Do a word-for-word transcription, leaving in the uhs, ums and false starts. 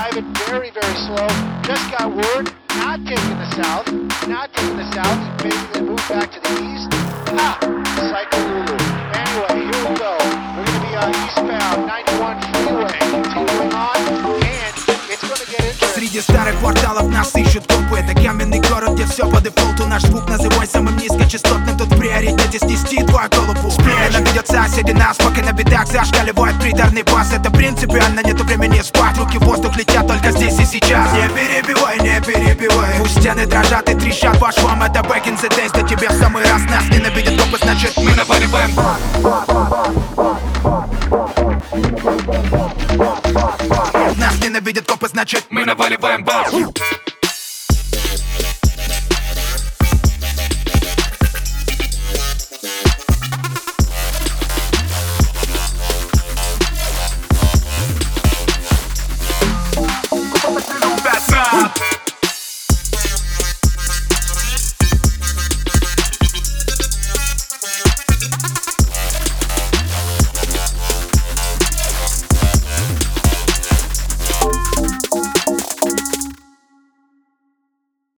driving very, very slow. Just got word, not taking the south, not taking the south. He basically moved back to the east. Ah, Cycle Lulu. Anyway, here we go. We're going to be uh, eastbound, ninety-one freeway, continuing on, and it's going to get interesting. Среди старых кварталов нас ищут копы. Это каменный город, где все по дефолту. Наш звук называй самым низкочастотным. Тут в приоритете снести твою голову. Сплеяно видят соседи нас, пока на бедах зашкаливает приторный бас. Это принципиально, нету времени спать. Руки в воздух летят только здесь и сейчас. Не перебивай, не перебивай. Пусть стены дрожат и трещат по швам. Это back in the days, да тебе в самый раз. Нас ненавидят копы, значит мы наваливаем. Нас ненавидят копы, значит мы наваливаем бас.